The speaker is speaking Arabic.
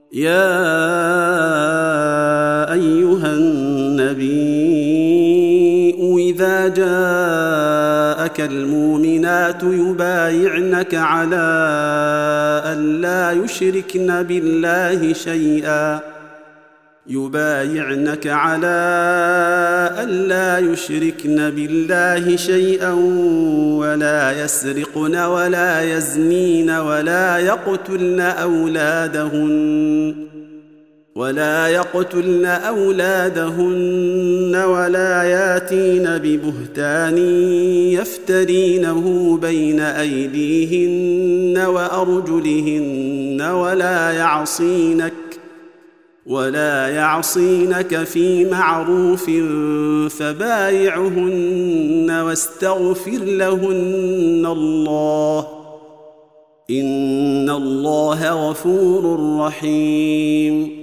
يا أيها النبي إذا جاءك المؤمنات يبايعنك على أن لا يشركن بالله شيئا ولا يسرقن ولا يزنين ولا يقتلن أولادهن ولا ياتين ببهتان يفترينه بين أيديهن وأرجلهن ولا يعصينك في معروف فبايعهن واستغفر لهن الله إن الله غفور رحيم.